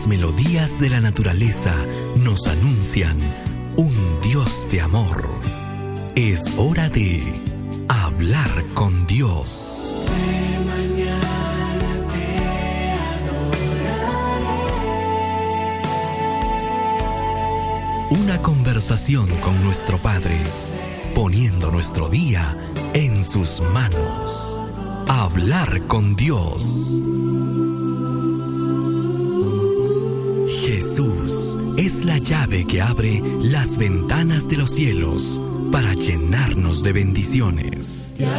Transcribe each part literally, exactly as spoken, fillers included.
las melodías de la naturaleza nos anuncian un Dios de amor. Es hora de hablar con Dios. De mañana te adoraré. Una conversación con nuestro Padre, poniendo nuestro día en sus manos. Hablar con Dios. Jesús es la llave que abre las ventanas de los cielos para llenarnos de bendiciones. Te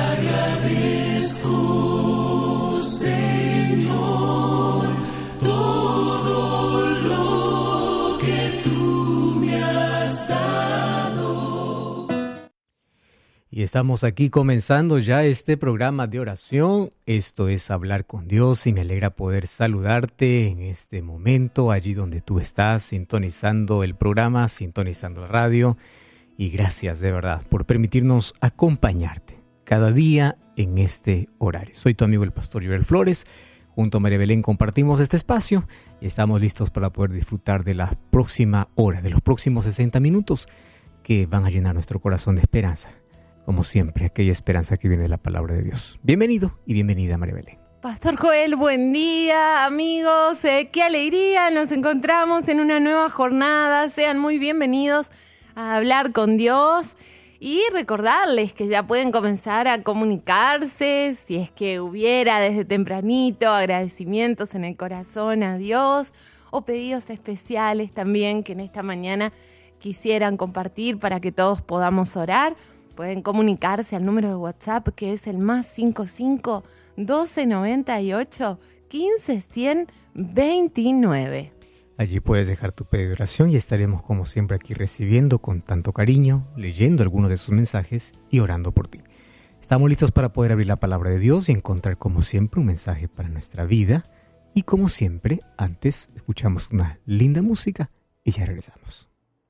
agradezco, Señor, todo lo que tú me has dado. Y estamos aquí comenzando ya este programa de oración. Esto es Hablar con Dios y me alegra poder saludarte en este momento, allí donde tú estás, sintonizando el programa, sintonizando la radio. Y gracias de verdad por permitirnos acompañarte cada día en este horario. Soy tu amigo el pastor Joel Flores. Junto a María Belén compartimos este espacio y estamos listos para poder disfrutar de la próxima hora, de los próximos sesenta minutos que van a llenar nuestro corazón de esperanza. Como siempre, aquella esperanza que viene de la palabra de Dios. Bienvenido y bienvenida, María Belén. Pastor Joel, buen día, amigos. Eh, qué alegría, nos encontramos en una nueva jornada. Sean muy bienvenidos a Hablar con Dios. Y recordarles que ya pueden comenzar a comunicarse, si es que hubiera desde tempranito agradecimientos en el corazón a Dios o pedidos especiales también que en esta mañana quisieran compartir para que todos podamos orar. Pueden comunicarse al número de WhatsApp que es el más cinco cinco, doce noventa y ocho, quince, cien, veintinueve. Allí puedes dejar tu pedido de oración y estaremos como siempre aquí recibiendo con tanto cariño, leyendo algunos de sus mensajes y orando por ti. Estamos listos para poder abrir la palabra de Dios y encontrar como siempre un mensaje para nuestra vida. Y como siempre, antes escuchamos una linda música y ya regresamos.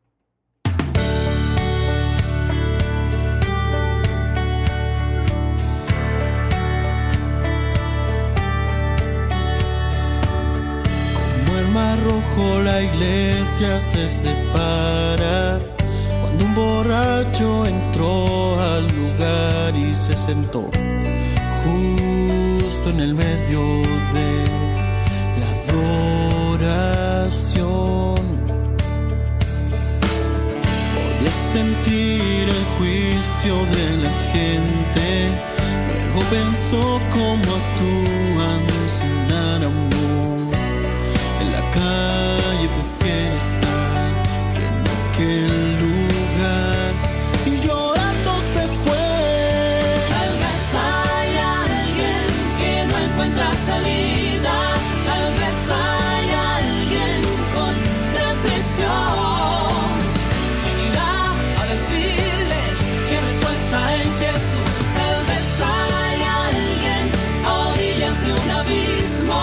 Mar Rojo, la iglesia se separa cuando un borracho entró al lugar y se sentó justo en el medio de la adoración. Podía sentir el juicio de la gente, luego pensó cómo actúan sin dar amor. En la calle prefiere estar que en aquel lugar. Y llorando se fue. Tal vez hay alguien que no encuentra salida. Tal vez hay alguien con depresión. ¿Quién irá a decirles qué respuesta en Jesús? Tal vez hay alguien a orillas de un abismo.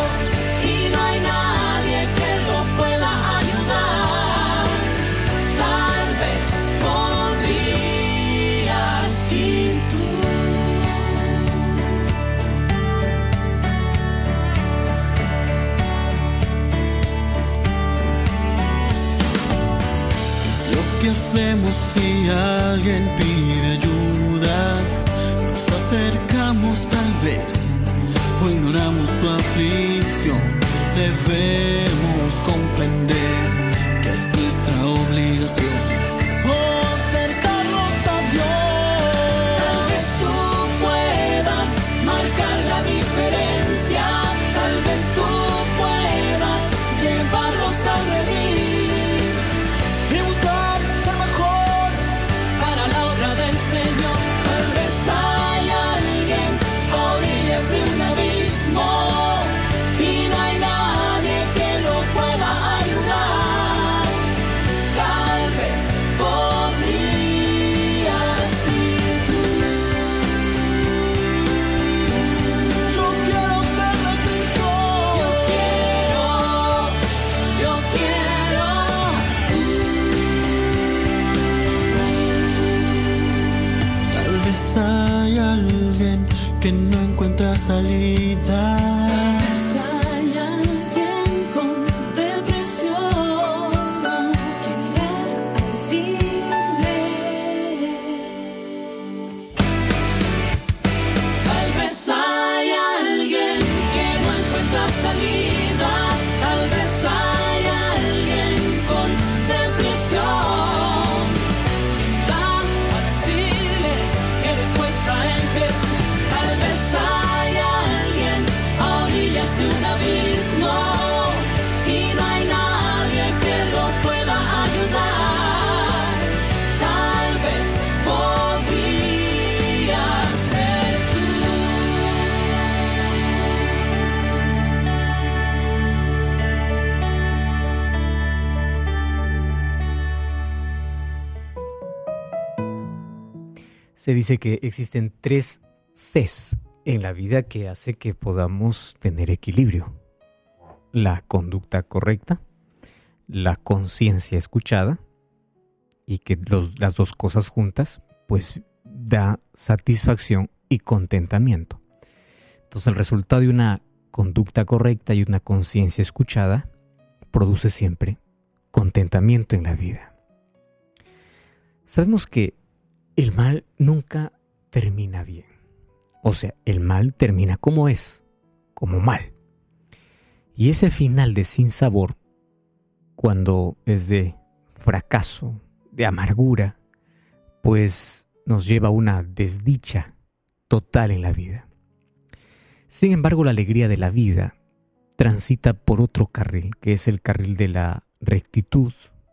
¿Qué hacemos si alguien pide ayuda? Nos acercamos tal vez o ignoramos su aflicción. Debemos comprender que es nuestra obligación acercarnos a Dios. Tal vez tú puedas marcar la diferencia. Tal vez tú puedas llevarlos al redil. Señor, tal vez hay alguien a orillas de un abismo y no hay nadie que lo pueda ayudar. Tal vez Se dice que existen tres Cs en la vida que hace que podamos tener equilibrio. La conducta correcta, la conciencia escuchada y que los, las dos cosas juntas pues da satisfacción y contentamiento. Entonces el resultado de una conducta correcta y una conciencia escuchada produce siempre contentamiento en la vida. Sabemos que el mal nunca termina bien. O sea, el mal termina como es, como mal. Y ese final de sinsabor, cuando es de fracaso, de amargura, pues nos lleva a una desdicha total en la vida. Sin embargo, la alegría de la vida transita por otro carril, que es el carril de la rectitud,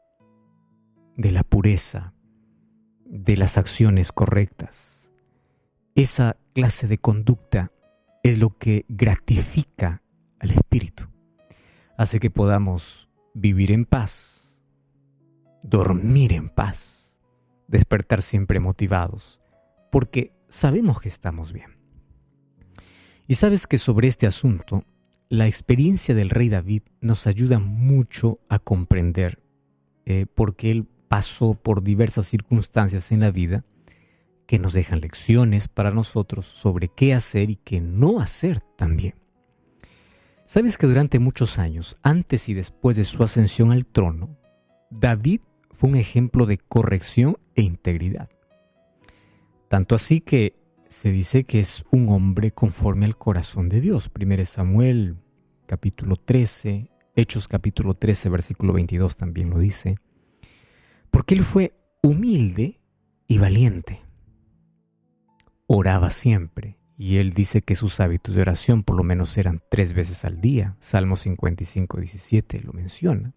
de la pureza, de las acciones correctas. Esa clase de conducta es lo que gratifica al espíritu. Hace que podamos vivir en paz, dormir en paz, despertar siempre motivados, porque sabemos que estamos bien. Y sabes que sobre este asunto, la experiencia del rey David nos ayuda mucho a comprender, eh, porque él pasó por diversas circunstancias en la vida que nos dejan lecciones para nosotros sobre qué hacer y qué no hacer también. Sabes que durante muchos años, antes y después de su ascensión al trono, David fue un ejemplo de corrección e integridad. Tanto así que se dice que es un hombre conforme al corazón de Dios. Primero Samuel, capítulo trece, Hechos capítulo trece, versículo veintidós también lo dice. Porque él fue humilde y valiente. Oraba siempre. Y él dice que sus hábitos de oración por lo menos eran tres veces al día. Salmo cincuenta y cinco, diecisiete lo menciona.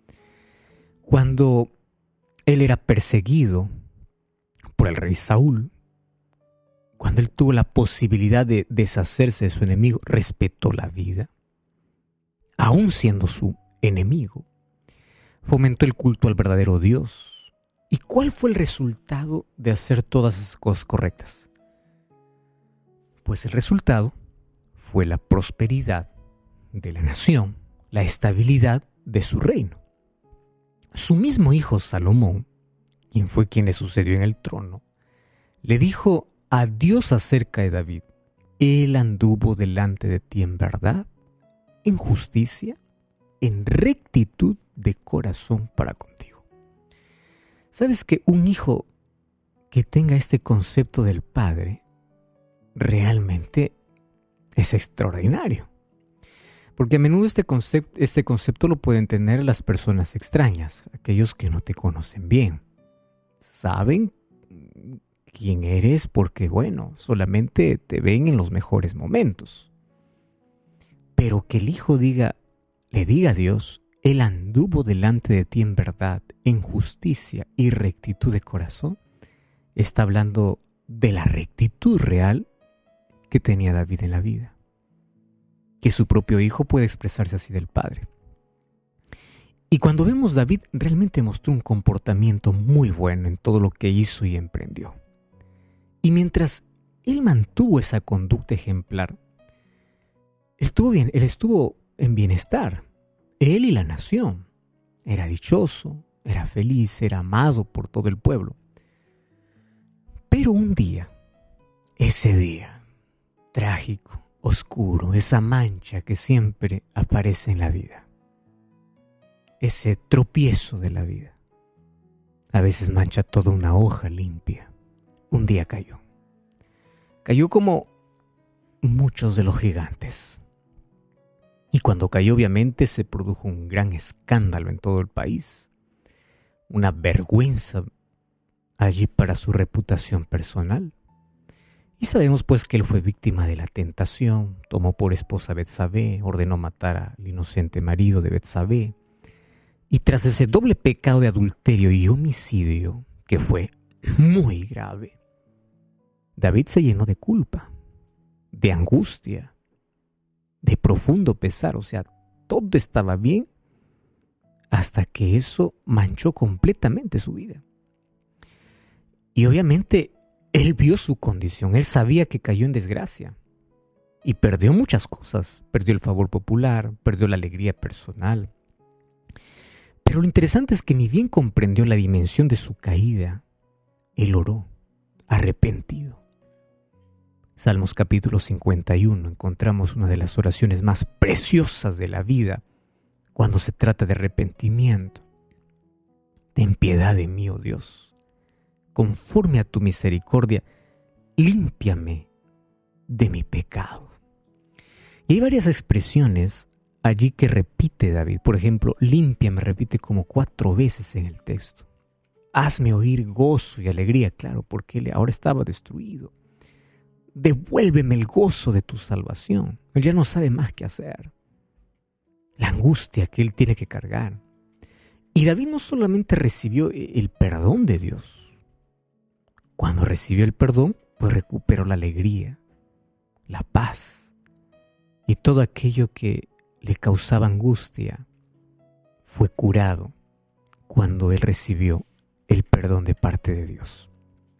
Cuando él era perseguido por el rey Saúl, cuando él tuvo la posibilidad de deshacerse de su enemigo, respetó la vida, aún siendo su enemigo. Fomentó el culto al verdadero Dios. ¿Y cuál fue el resultado de hacer todas esas cosas correctas? Pues el resultado fue la prosperidad de la nación, la estabilidad de su reino. Su mismo hijo Salomón, quien fue quien le sucedió en el trono, le dijo a Dios acerca de David: Él anduvo delante de ti en verdad, en justicia, en rectitud de corazón para contigo. ¿Sabes que un hijo que tenga este concepto del Padre realmente es extraordinario? Porque a menudo este concepto, este concepto lo pueden tener las personas extrañas, aquellos que no te conocen bien. Saben quién eres porque, bueno, solamente te ven en los mejores momentos. Pero que el hijo diga, le diga a Dios: Él anduvo delante de ti en verdad, en justicia y rectitud de corazón, está hablando de la rectitud real que tenía David en la vida. Que su propio hijo puede expresarse así del Padre. Y cuando vemos, David realmente mostró un comportamiento muy bueno en todo lo que hizo y emprendió. Y mientras él mantuvo esa conducta ejemplar, él estuvo, bien, él estuvo en bienestar. Él y la nación. Era dichoso, era feliz, era amado por todo el pueblo. Pero un día, ese día trágico, oscuro, esa mancha que siempre aparece en la vida, ese tropiezo de la vida, a veces mancha toda una hoja limpia. Un día cayó. Cayó como muchos de los gigantes. Y cuando cayó, obviamente, se produjo un gran escándalo en todo el país. Una vergüenza allí para su reputación personal. Y sabemos pues que él fue víctima de la tentación, tomó por esposa a Betsabé, ordenó matar al inocente marido de Betsabé. Y tras ese doble pecado de adulterio y homicidio, que fue muy grave, David se llenó de culpa, de angustia, de profundo pesar. O sea, todo estaba bien hasta que eso manchó completamente su vida. Y obviamente Él vio su condición, él sabía que cayó en desgracia y perdió muchas cosas. Perdió el favor popular, perdió la alegría personal. Pero lo interesante es que ni bien comprendió la dimensión de su caída, él oró, arrepentido. Salmos capítulo cincuenta y uno, encontramos una de las oraciones más preciosas de la vida cuando se trata de arrepentimiento. Ten piedad de mí, oh Dios. Conforme a tu misericordia, límpiame de mi pecado. Y hay varias expresiones allí que repite David. Por ejemplo, límpiame, repite como cuatro veces en el texto. Hazme oír gozo y alegría, claro, porque él ahora estaba destruido. Devuélveme el gozo de tu salvación. Él ya no sabe más qué hacer. La angustia que él tiene que cargar. Y David no solamente recibió el perdón de Dios. Cuando recibió el perdón, pues recuperó la alegría, la paz y todo aquello que le causaba angustia fue curado cuando él recibió el perdón de parte de Dios.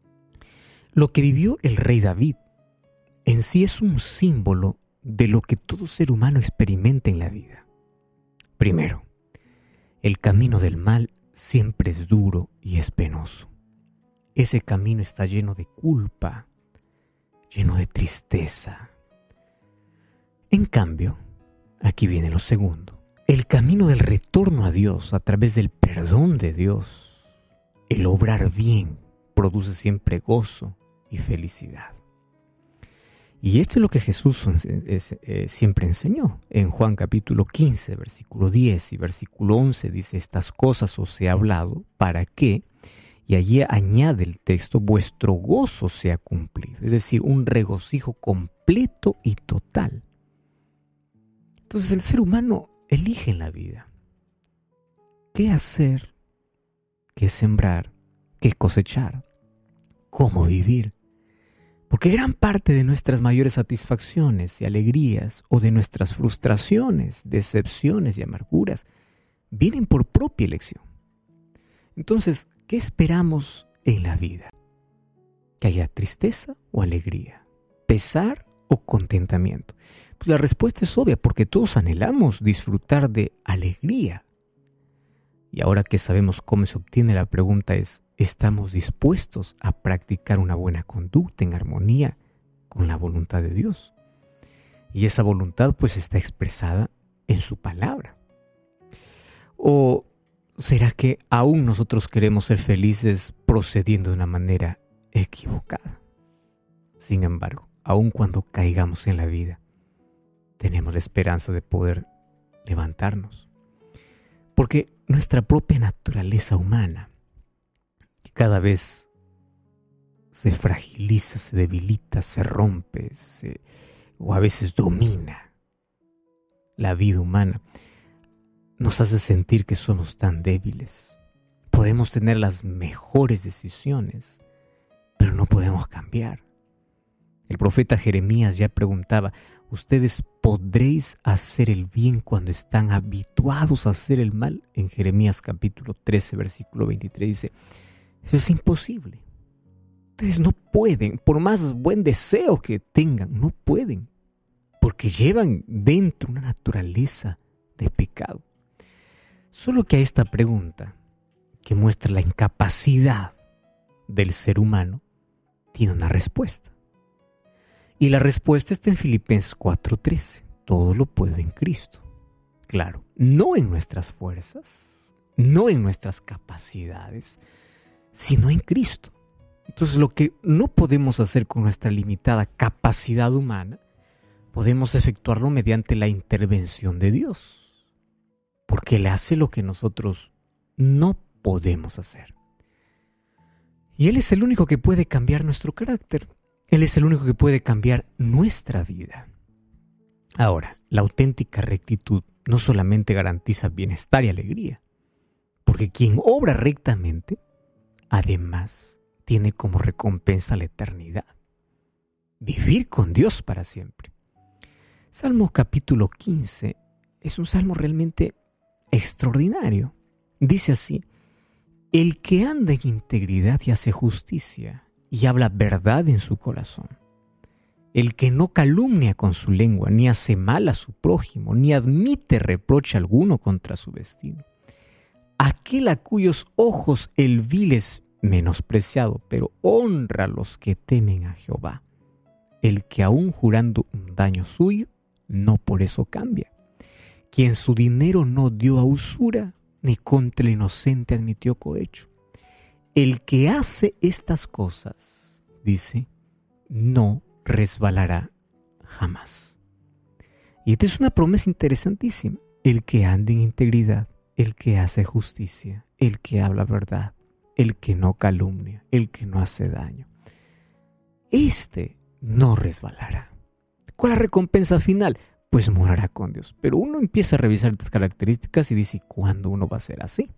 Lo que vivió el rey David en sí es un símbolo de lo que todo ser humano experimenta en la vida. Primero, el camino del mal siempre es duro y es penoso. Ese camino está lleno de culpa, lleno de tristeza. En cambio, aquí viene lo segundo. El camino del retorno a Dios a través del perdón de Dios, el obrar bien, produce siempre gozo y felicidad. Y esto es lo que Jesús es, eh, siempre enseñó. En Juan capítulo quince, versículo diez y versículo once dice: estas cosas os he hablado para que, y allí añade el texto, vuestro gozo sea cumplido. Es decir, un regocijo completo y total. Entonces el ser humano elige en la vida qué hacer, qué sembrar, qué cosechar, cómo vivir. Porque gran parte de nuestras mayores satisfacciones y alegrías o de nuestras frustraciones, decepciones y amarguras vienen por propia elección. Entonces, ¿qué esperamos en la vida? ¿Que haya tristeza o alegría? ¿Pesar o contentamiento? Pues la respuesta es obvia, porque todos anhelamos disfrutar de alegría. Y ahora que sabemos cómo se obtiene, la pregunta es: ¿estamos dispuestos a practicar una buena conducta en armonía con la voluntad de Dios? Y esa voluntad pues está expresada en su palabra. ¿O será que aún nosotros queremos ser felices procediendo de una manera equivocada? Sin embargo, aun cuando caigamos en la vida, tenemos la esperanza de poder levantarnos. Porque nuestra propia naturaleza humana, que cada vez se fragiliza, se debilita, se rompe, se, o a veces domina la vida humana, nos hace sentir que somos tan débiles. Podemos tener las mejores decisiones, pero no podemos cambiar. El profeta Jeremías ya preguntaba: ¿ustedes podréis hacer el bien cuando están habituados a hacer el mal? En Jeremías capítulo trece, versículo veintitrés dice: eso es imposible. Ustedes no pueden, por más buen deseo que tengan, no pueden, porque llevan dentro una naturaleza de pecado. Solo que a esta pregunta, que muestra la incapacidad del ser humano, tiene una respuesta. Y la respuesta está en Filipenses cuatro trece. Todo lo puedo en Cristo. Claro, no en nuestras fuerzas, no en nuestras capacidades, sino en Cristo. Entonces, lo que no podemos hacer con nuestra limitada capacidad humana, podemos efectuarlo mediante la intervención de Dios, porque Él hace lo que nosotros no podemos hacer. Y Él es el único que puede cambiar nuestro carácter. Él es el único que puede cambiar nuestra vida. Ahora, la auténtica rectitud no solamente garantiza bienestar y alegría, porque quien obra rectamente, además, tiene como recompensa la eternidad. Vivir con Dios para siempre. Salmo capítulo quince es un salmo realmente extraordinario. Dice así: el que anda en integridad y hace justicia y habla verdad en su corazón. El que no calumnia con su lengua, ni hace mal a su prójimo, ni admite reproche alguno contra su vecino. Aquel a cuyos ojos el vil es menospreciado, pero honra a los que temen a Jehová. El que aun jurando un daño suyo, no por eso cambia. Quien su dinero no dio a usura, ni contra el inocente admitió cohecho. El que hace estas cosas, dice, no resbalará jamás. Y esta es una promesa interesantísima. El que anda en integridad, el que hace justicia, el que habla verdad, el que no calumnia, el que no hace daño. Este no resbalará. ¿Cuál es la recompensa final? Pues morará con Dios. Pero uno empieza a revisar estas características y dice, ¿cuándo uno va a ser así?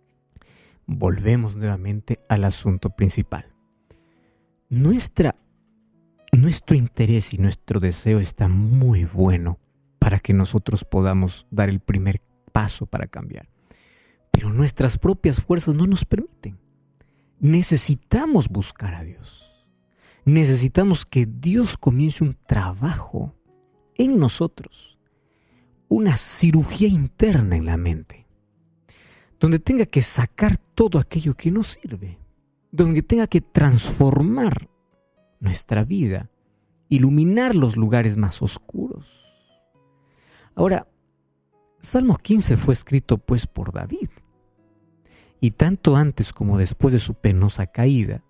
Volvemos nuevamente al asunto principal. Nuestra, nuestro interés y nuestro deseo está muy bueno para que nosotros podamos dar el primer paso para cambiar. Pero nuestras propias fuerzas no nos permiten. Necesitamos buscar a Dios. Necesitamos que Dios comience un trabajo en nosotros, una cirugía interna en la mente, donde tenga que sacar todo aquello que no sirve, donde tenga que transformar nuestra vida, iluminar los lugares más oscuros. Ahora, Salmo quince fue escrito pues por David, y tanto antes como después de su penosa caída,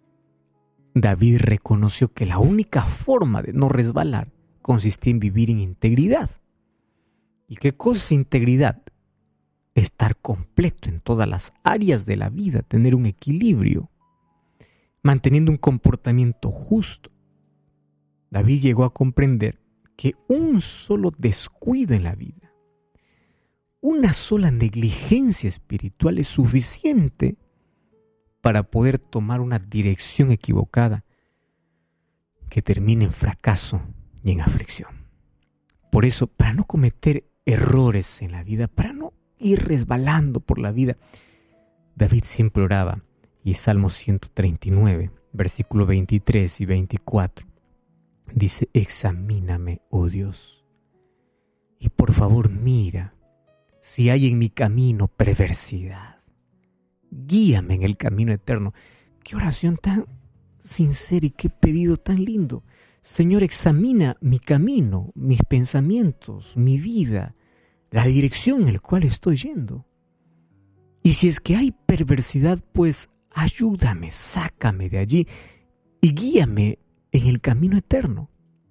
David reconoció que la única forma de no resbalar consistía en vivir en integridad. ¿Y qué cosa es integridad? Estar completo en todas las áreas de la vida, tener un equilibrio, manteniendo un comportamiento justo. David llegó a comprender que un solo descuido en la vida, una sola negligencia espiritual es suficiente para poder tomar una dirección equivocada que termine en fracaso y en aflicción. Por eso, para no cometer errores en la vida, para no ir resbalando por la vida, David siempre oraba, y Salmo ciento treinta y nueve, versículo veintitrés y veinticuatro, dice, examíname, oh Dios, y por favor mira si hay en mi camino perversidad. Guíame en el camino eterno. Qué oración tan sincera y qué pedido tan lindo. Señor, examina mi camino, mis pensamientos, mi vida, la dirección en la cual estoy yendo. Y si es que hay perversidad, pues ayúdame, sácame de allí y guíame en el camino eterno.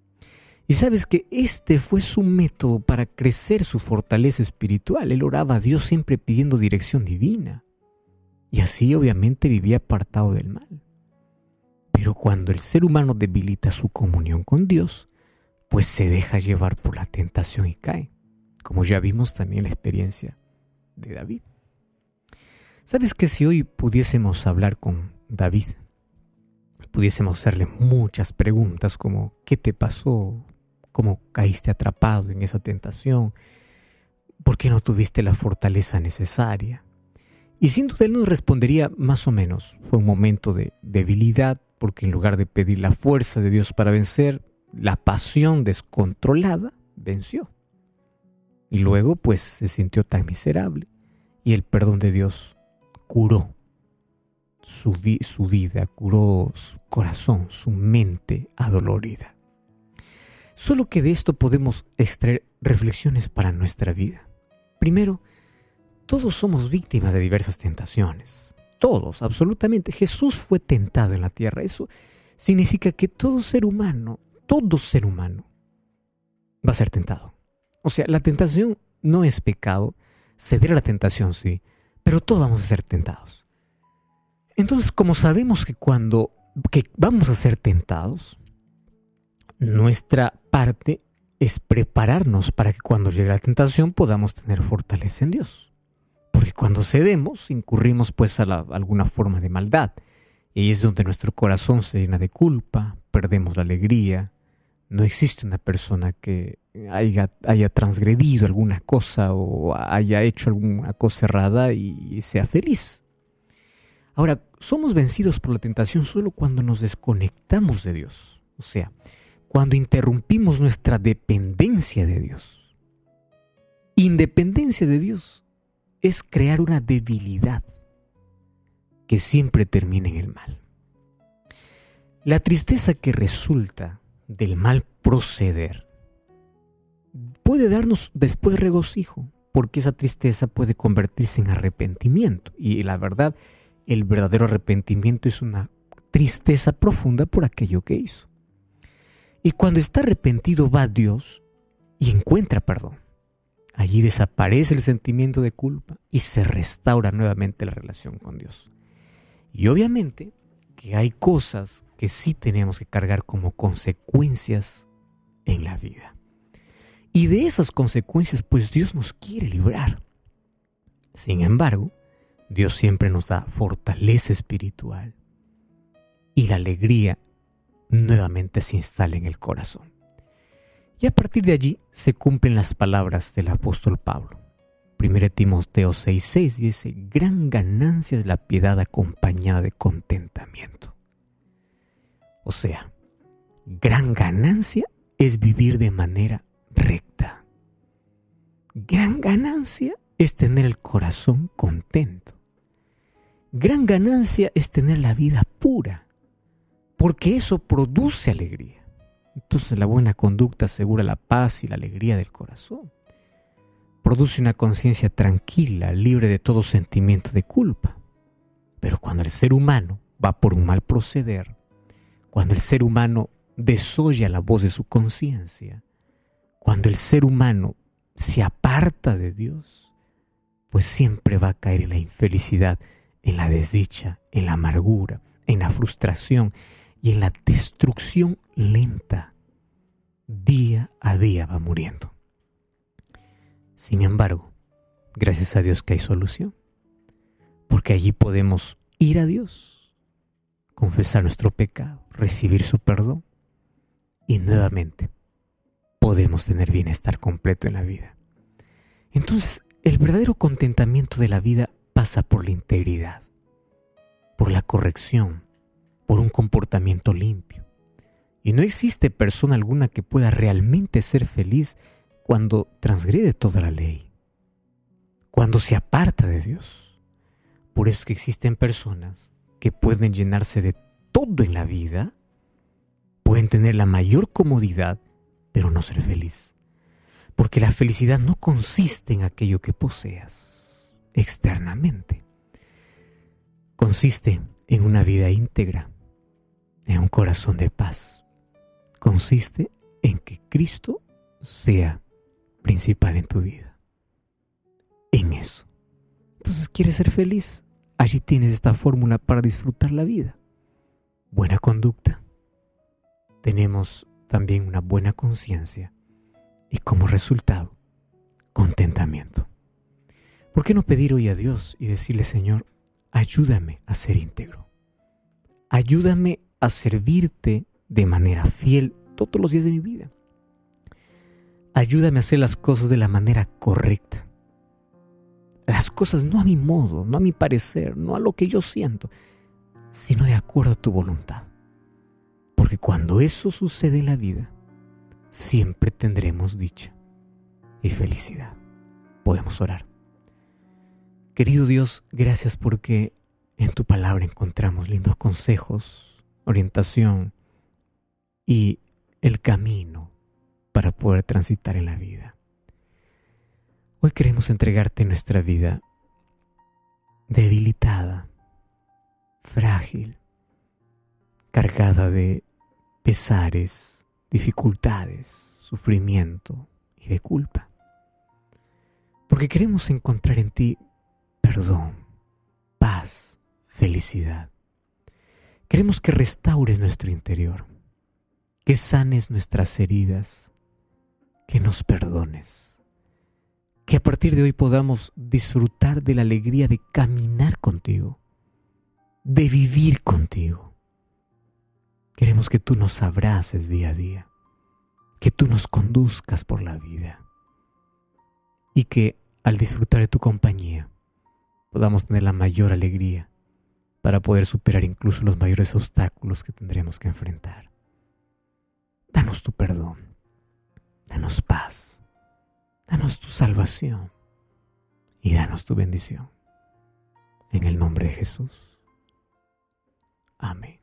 Y sabes que este fue su método para crecer su fortaleza espiritual. Él oraba a Dios siempre pidiendo dirección divina. Y así obviamente vivía apartado del mal. Pero cuando el ser humano debilita su comunión con Dios, pues se deja llevar por la tentación y cae. Como ya vimos también la experiencia de David. ¿Sabes que si hoy pudiésemos hablar con David, pudiésemos hacerle muchas preguntas como ¿qué te pasó? ¿Cómo caíste atrapado en esa tentación? ¿Por qué no tuviste la fortaleza necesaria? Y sin duda él nos respondería más o menos, fue un momento de debilidad, porque en lugar de pedir la fuerza de Dios para vencer, la pasión descontrolada venció. Y luego pues se sintió tan miserable y el perdón de Dios curó su, vi- su vida, curó su corazón, su mente adolorida. Solo que de esto podemos extraer reflexiones para nuestra vida. Primero, todos somos víctimas de diversas tentaciones. Todos, absolutamente. Jesús fue tentado en la tierra. Eso significa que todo ser humano, todo ser humano va a ser tentado. O sea, la tentación no es pecado. Ceder a la tentación sí, pero todos vamos a ser tentados. Entonces, como sabemos que cuando que vamos a ser tentados, nuestra parte es prepararnos para que cuando llegue la tentación podamos tener fortaleza en Dios. Porque cuando cedemos, incurrimos pues a, la, a alguna forma de maldad. Y es donde nuestro corazón se llena de culpa, perdemos la alegría. No existe una persona que haya, haya transgredido alguna cosa o haya hecho alguna cosa errada y sea feliz. Ahora, somos vencidos por la tentación solo cuando nos desconectamos de Dios. O sea, cuando interrumpimos nuestra dependencia de Dios. Independencia de Dios es crear una debilidad que siempre termina en el mal. La tristeza que resulta del mal proceder puede darnos después regocijo, porque esa tristeza puede convertirse en arrepentimiento. Y la verdad, el verdadero arrepentimiento es una tristeza profunda por aquello que hizo. Y cuando está arrepentido va a Dios y encuentra perdón. Allí desaparece el sentimiento de culpa y se restaura nuevamente la relación con Dios. Y obviamente que hay cosas que sí tenemos que cargar como consecuencias en la vida. Y de esas consecuencias, pues Dios nos quiere librar. Sin embargo, Dios siempre nos da fortaleza espiritual y la alegría nuevamente se instala en el corazón. Y a partir de allí se cumplen las palabras del apóstol Pablo. primera Timoteo seis seis dice: gran ganancia es la piedad acompañada de contentamiento. O sea, gran ganancia es vivir de manera recta. Gran ganancia es tener el corazón contento. Gran ganancia es tener la vida pura, porque eso produce alegría. Entonces la buena conducta asegura la paz y la alegría del corazón. Produce una conciencia tranquila, libre de todo sentimiento de culpa. Pero cuando el ser humano va por un mal proceder, cuando el ser humano desoye la voz de su conciencia, cuando el ser humano se aparta de Dios, pues siempre va a caer en la infelicidad, en la desdicha, en la amargura, en la frustración y en la destrucción lenta. Día a día va muriendo. Sin embargo, gracias a Dios que hay solución, porque allí podemos ir a Dios, confesar nuestro pecado, recibir su perdón y nuevamente podemos tener bienestar completo en la vida. Entonces, el verdadero contentamiento de la vida pasa por la integridad, por la corrección, por un comportamiento limpio. Y no existe persona alguna que pueda realmente ser feliz cuando transgrede toda la ley, cuando se aparta de Dios. Por eso es que existen personas que pueden llenarse de todo en la vida, pueden tener la mayor comodidad, pero no ser feliz. Porque la felicidad no consiste en aquello que poseas externamente. Consiste en una vida íntegra, en un corazón de paz. Consiste en que Cristo sea principal en tu vida. En eso. Entonces, ¿quieres ser feliz? Allí tienes esta fórmula para disfrutar la vida. Buena conducta. Tenemos también una buena conciencia y como resultado, contentamiento. ¿Por qué no pedir hoy a Dios y decirle: Señor, ayúdame a ser íntegro? Ayúdame a servirte de manera fiel todos los días de mi vida. Ayúdame a hacer las cosas de la manera correcta. Las cosas no a mi modo, no a mi parecer, no a lo que yo siento, sino de acuerdo a tu voluntad. Porque cuando eso sucede en la vida, siempre tendremos dicha y felicidad. Podemos orar. Querido Dios, gracias porque en tu palabra encontramos lindos consejos, orientación y el camino para poder transitar en la vida. Hoy queremos entregarte nuestra vida debilitada, frágil, cargada de pesares, dificultades, sufrimiento y de culpa. Porque queremos encontrar en ti perdón, paz, felicidad. Queremos que restaures nuestro interior, que sanes nuestras heridas, que nos perdones, que a partir de hoy podamos disfrutar de la alegría de caminar contigo, de vivir contigo. Queremos que tú nos abraces día a día, que tú nos conduzcas por la vida y que al disfrutar de tu compañía podamos tener la mayor alegría para poder superar incluso los mayores obstáculos que tendremos que enfrentar. Danos tu perdón, danos paz, danos tu salvación y danos tu bendición. En el nombre de Jesús. Amén.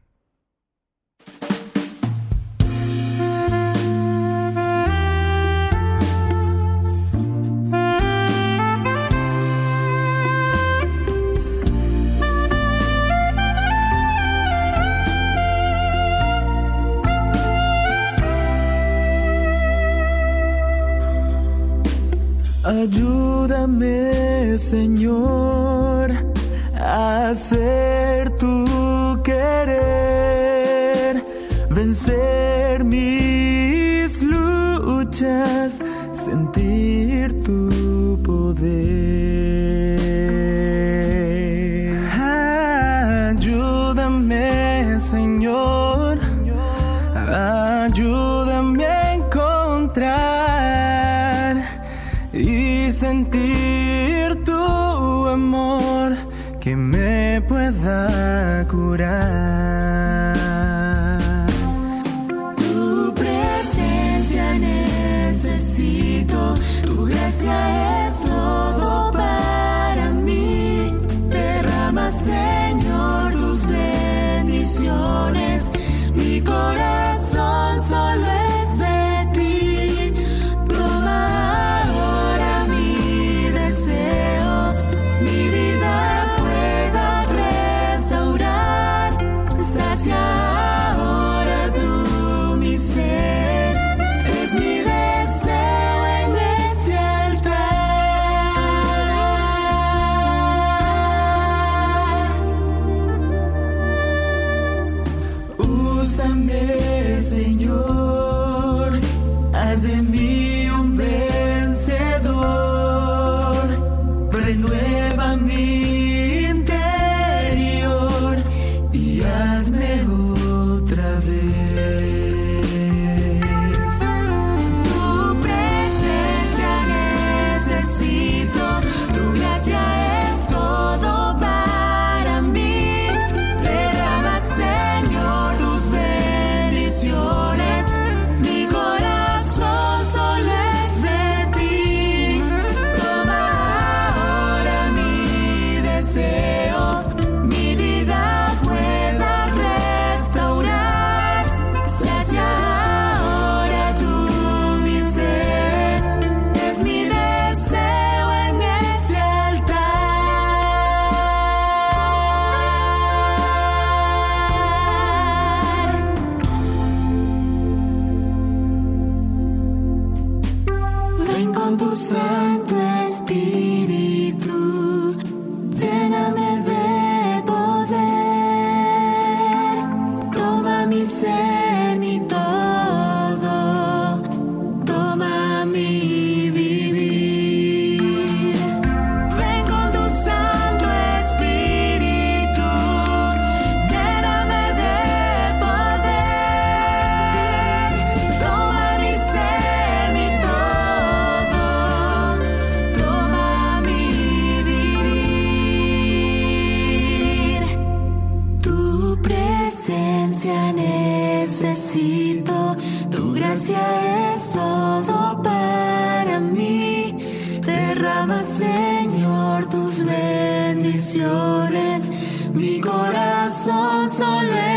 Ayúdame, Señor, a hacer tu querer, vencer mis luchas, sentir tu poder. Ayúdame, Señor, ayúdame a encontrar y sentir tu amor que me pueda curar. Tu presencia necesito, tu gracia es todo para mí. Derrama, Señor, tus bendiciones, mi corazón solo es de ti. Toma ahora mi deseo, mi vida pueda restaurar. Sacia ahora tú mi ser, es mi deseo en este altar. Úsame, Señor, haz de mí un vencedor, renueva mi interior y hazme otra vez. Tu presencia necesito, tu gracia es todo para mí. Derrama, Señor, tus bendiciones, mi corazón solo es de ti. Toma ahora mi deseo, mi vida pueda restaurar. Sacia ahora tú mi ser, es mi deseo en este altar. Ven con tu Santo Espíritu, lléname de poder. Toma mi ser, mi todo, toma mi vivir. Ven con tu Santo Espíritu, lléname de poder. Toma mi ser, mi todo, toma mi vivir. Tu presencia necesito, tu gracia es todo para mí. Derrama, Señor, tus bendiciones, mi corazón solo